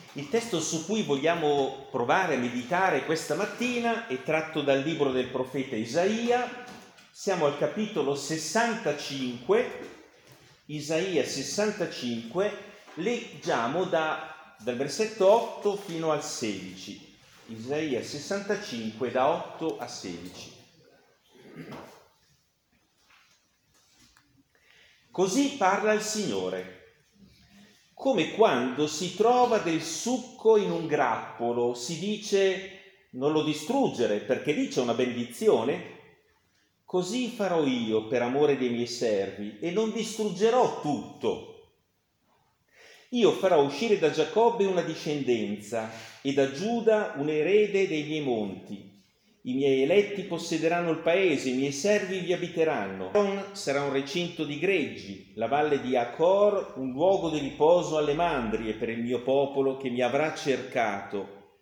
Il testo su cui vogliamo provare a meditare questa mattina è tratto dal libro del profeta Isaia. Siamo al capitolo 65, Isaia 65, leggiamo dal versetto 8 fino al 16. Isaia 65 da 8 a 16. Così parla il Signore. Come quando si trova del succo in un grappolo, si dice non lo distruggere perché lì c'è una benedizione. Così farò io per amore dei miei servi e non distruggerò tutto. Io farò uscire da Giacobbe una discendenza e da Giuda un erede dei miei monti. I miei eletti possederanno il paese, i miei servi vi abiteranno. Sarà un recinto di greggi, la valle di Acor un luogo di riposo alle mandrie per il mio popolo che mi avrà cercato.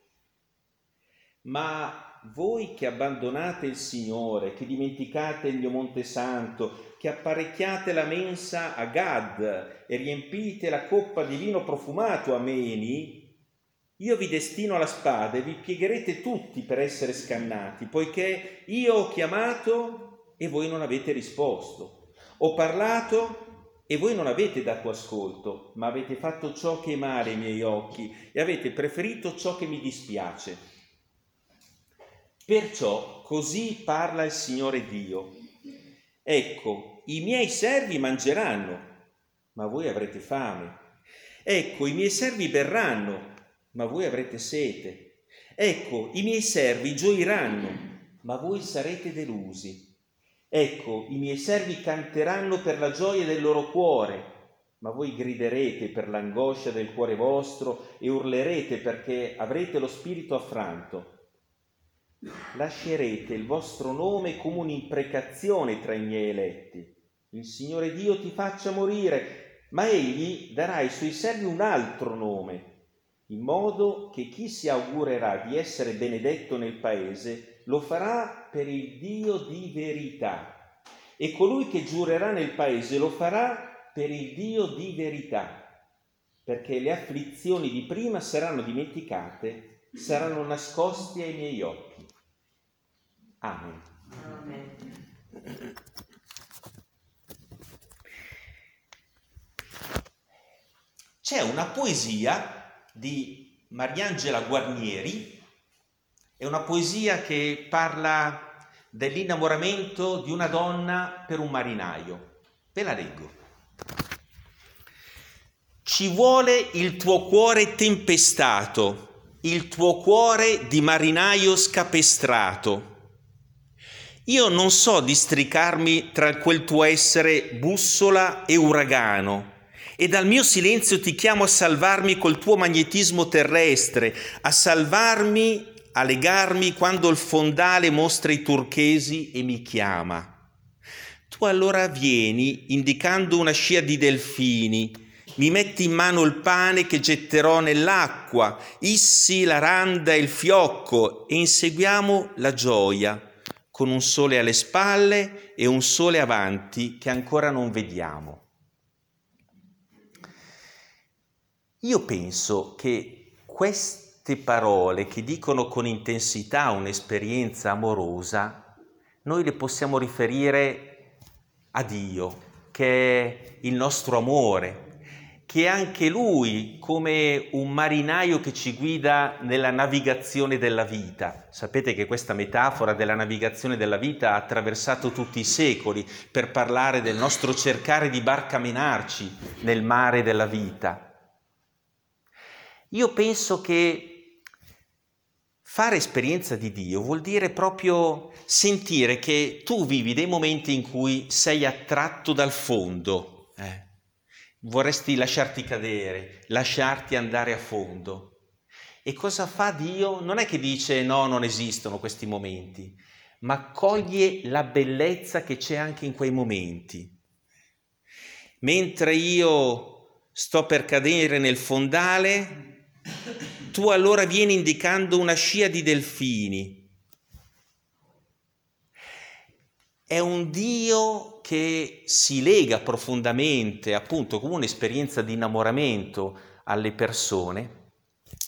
Ma voi che abbandonate il Signore, che dimenticate il mio monte santo, che apparecchiate la mensa a Gad e riempite la coppa di vino profumato a Meni, io vi destino alla spada e vi piegherete tutti per essere scannati, poiché io ho chiamato e voi non avete risposto. Ho parlato e voi non avete dato ascolto, ma avete fatto ciò che è male ai miei occhi e avete preferito ciò che mi dispiace. Perciò così parla il Signore Dio. Ecco, i miei servi mangeranno, ma voi avrete fame. Ecco, i miei servi berranno, ma voi avrete sete. Ecco, i miei servi gioiranno, ma voi sarete delusi. Ecco, i miei servi canteranno per la gioia del loro cuore, ma voi griderete per l'angoscia del cuore vostro e urlerete perché avrete lo spirito affranto. Lascerete il vostro nome come un'imprecazione tra i miei eletti. Il Signore Dio ti faccia morire, ma egli darà ai suoi servi un altro nome, in modo che chi si augurerà di essere benedetto nel paese lo farà per il Dio di verità, e colui che giurerà nel paese lo farà per il Dio di verità, perché le afflizioni di prima saranno dimenticate, saranno nascosti ai miei occhi. Amen. Amen. C'è una poesia di Mariangela Guarnieri, è una poesia che parla dell'innamoramento di una donna per un marinaio. Ve la leggo. Ci vuole il tuo cuore tempestato, il tuo cuore di marinaio scapestrato. Io non so districarmi tra quel tuo essere bussola e uragano, e dal mio silenzio ti chiamo a salvarmi col tuo magnetismo terrestre, a salvarmi, a legarmi quando il fondale mostra i turchesi e mi chiama. Tu allora vieni, indicando una scia di delfini, mi metti in mano il pane che getterò nell'acqua, issi la randa e il fiocco e inseguiamo la gioia, con un sole alle spalle e un sole avanti che ancora non vediamo. Io penso che queste parole che dicono con intensità un'esperienza amorosa, noi le possiamo riferire a Dio, che è il nostro amore, che è anche Lui come un marinaio che ci guida nella navigazione della vita. Sapete che questa metafora della navigazione della vita ha attraversato tutti i secoli per parlare del nostro cercare di barcamenarci nel mare della vita. Io penso che fare esperienza di Dio vuol dire proprio sentire che tu vivi dei momenti in cui sei attratto dal fondo, vorresti lasciarti cadere, lasciarti andare a fondo. E cosa fa Dio? Non è che dice no, non esistono questi momenti, ma coglie la bellezza che c'è anche in quei momenti. Mentre io sto per cadere nel fondale, tu allora vieni indicando una scia di delfini. È un Dio che si lega profondamente, appunto, come un'esperienza di innamoramento alle persone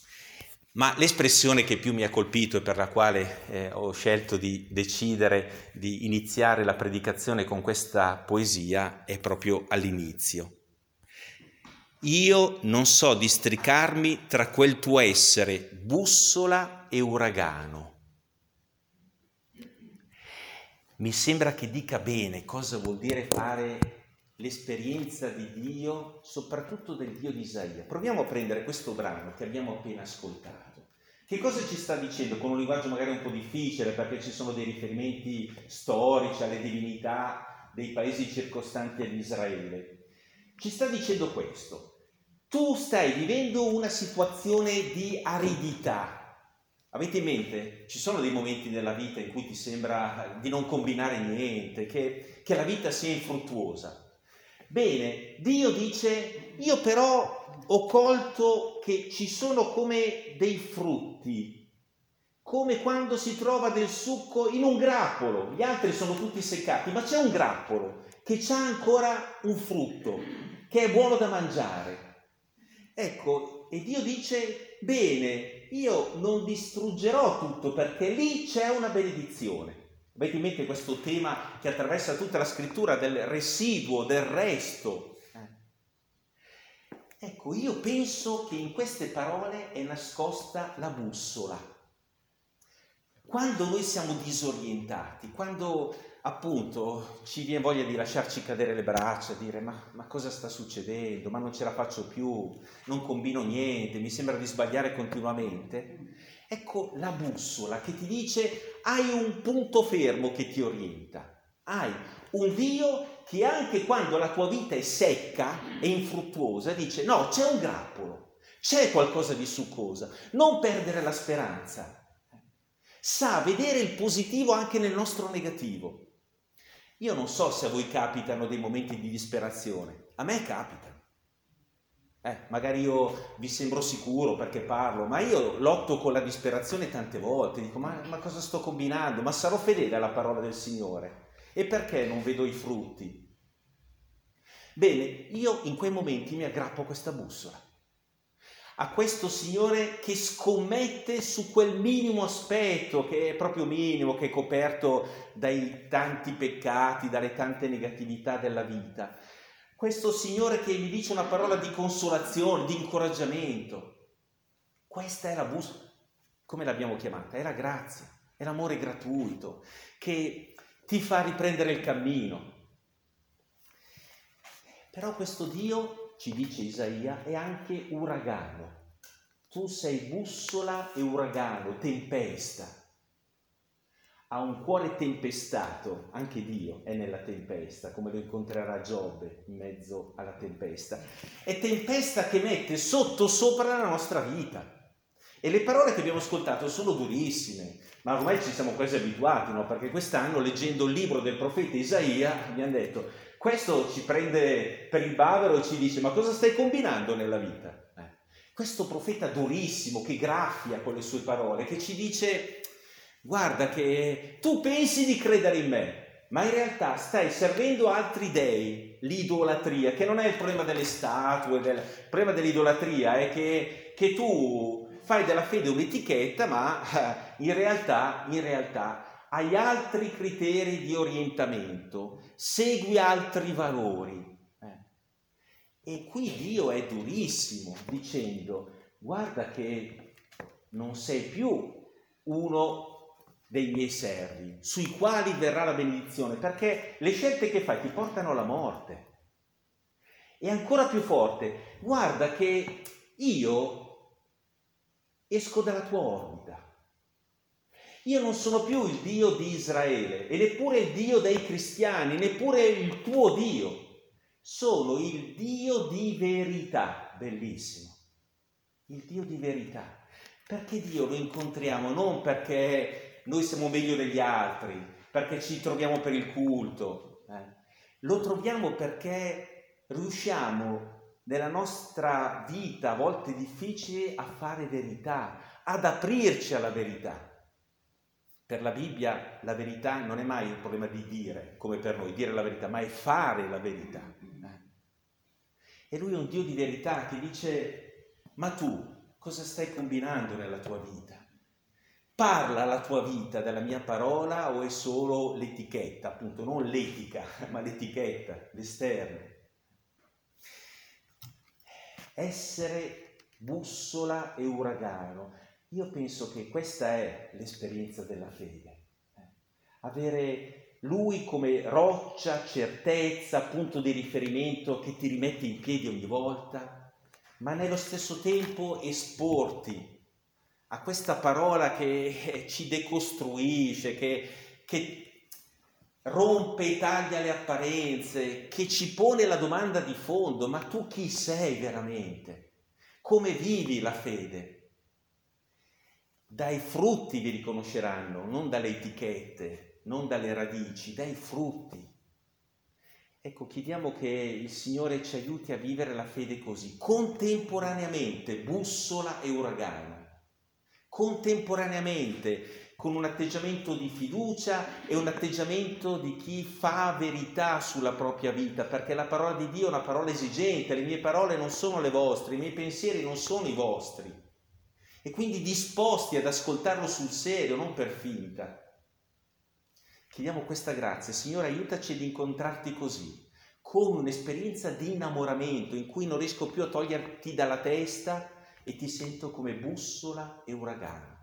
Ma l'espressione che più mi ha colpito e per la quale ho scelto di decidere di iniziare la predicazione con questa poesia è proprio all'inizio. Io non so districarmi tra quel tuo essere bussola e uragano. Mi sembra che dica bene cosa vuol dire fare l'esperienza di Dio, soprattutto del Dio di Isaia. Proviamo a prendere questo brano che abbiamo appena ascoltato. Che cosa ci sta dicendo? Con un linguaggio magari un po' difficile, perché ci sono dei riferimenti storici alle divinità dei paesi circostanti ad Israele. Ci sta dicendo questo. Tu stai vivendo una situazione di aridità. Avete in mente? Ci sono dei momenti nella vita in cui ti sembra di non combinare niente, che la vita sia infruttuosa. Bene, Dio dice, io però ho colto che ci sono come dei frutti, come quando si trova del succo in un grappolo, gli altri sono tutti seccati, ma c'è un grappolo che ha ancora un frutto, che è buono da mangiare. Ecco, e Dio dice, bene, io non distruggerò tutto perché lì c'è una benedizione. Avete in mente questo tema che attraversa tutta la scrittura del residuo, del resto? Ecco, io penso che in queste parole è nascosta la bussola. Quando noi siamo disorientati, quando appunto ci viene voglia di lasciarci cadere le braccia, dire ma cosa sta succedendo, ma non ce la faccio più, non combino niente, mi sembra di sbagliare continuamente, ecco la bussola che ti dice hai un punto fermo che ti orienta, hai un Dio che anche quando la tua vita è secca e infruttuosa dice no, c'è un grappolo, c'è qualcosa di succosa, non perdere la speranza. Sa vedere il positivo anche nel nostro negativo. Io non so se a voi capitano dei momenti di disperazione, a me capitano. Magari io vi sembro sicuro perché parlo, ma io lotto con la disperazione tante volte, dico ma cosa sto combinando? Ma sarò fedele alla parola del Signore? E perché non vedo i frutti? Bene, io in quei momenti mi aggrappo a questa bussola, a questo Signore che scommette su quel minimo aspetto, che è proprio minimo, che è coperto dai tanti peccati, dalle tante negatività della vita. Questo Signore che mi dice una parola di consolazione, di incoraggiamento. Questa è la bussola, come l'abbiamo chiamata? È la grazia, è l'amore gratuito, che ti fa riprendere il cammino. Però questo Dio, ci dice Isaia, è anche uragano. Tu sei bussola e uragano, tempesta. Ha un cuore tempestato, anche Dio è nella tempesta, come lo incontrerà Giobbe in mezzo alla tempesta. È tempesta che mette sotto sopra la nostra vita. E le parole che abbiamo ascoltato sono durissime, ma ormai ci siamo quasi abituati, no? Perché quest'anno, leggendo il libro del profeta Isaia, abbiamo detto questo ci prende per il bavero e ci dice ma cosa stai combinando nella vita? Questo profeta durissimo che graffia con le sue parole, che ci dice guarda che tu pensi di credere in me, ma in realtà stai servendo altri dei, l'idolatria, che non è il problema delle statue, il problema dell'idolatria è che tu fai della fede un'etichetta, ma in realtà hai altri criteri di orientamento, segui altri valori. E qui Dio è durissimo, dicendo, guarda che non sei più uno dei miei servi, sui quali verrà la benedizione, perché le scelte che fai ti portano alla morte. E ancora più forte, guarda che io esco dalla tua orbita. Io non sono più il Dio di Israele e neppure il Dio dei cristiani, neppure il tuo Dio. Sono il Dio di verità, bellissimo, il Dio di verità. Perché Dio lo incontriamo? Non perché noi siamo meglio degli altri, perché ci troviamo per il culto, Lo troviamo perché riusciamo nella nostra vita, a volte difficili, a fare verità, ad aprirci alla verità. Per la Bibbia la verità non è mai un problema di dire, come per noi, dire la verità, ma è fare la verità. E lui è un Dio di verità che dice, ma tu Cosa stai combinando nella tua vita? Parla la tua vita della mia parola o è solo l'etichetta, appunto, non l'etica, ma l'etichetta, l'esterno? Essere bussola e uragano. Io penso che questa è l'esperienza della fede. Avere Lui come roccia, certezza, punto di riferimento che ti rimette in piedi ogni volta, ma nello stesso tempo esporti a questa parola che ci decostruisce, che rompe e taglia le apparenze, che ci pone la domanda di fondo: ma tu chi sei veramente? Come vivi la fede? Dai frutti vi riconosceranno, non dalle etichette, non dalle radici, dai frutti. Ecco, chiediamo che il Signore ci aiuti a vivere la fede così, contemporaneamente, bussola e uragano, contemporaneamente, con un atteggiamento di fiducia e un atteggiamento di chi fa verità sulla propria vita, perché la parola di Dio è una parola esigente, le mie parole non sono le vostre, i miei pensieri non sono i vostri, e quindi disposti ad ascoltarlo sul serio, non per finta. Chiediamo questa grazia. Signore, aiutaci ad incontrarti così, come un'esperienza di innamoramento in cui non riesco più a toglierti dalla testa e ti sento come bussola e uragano.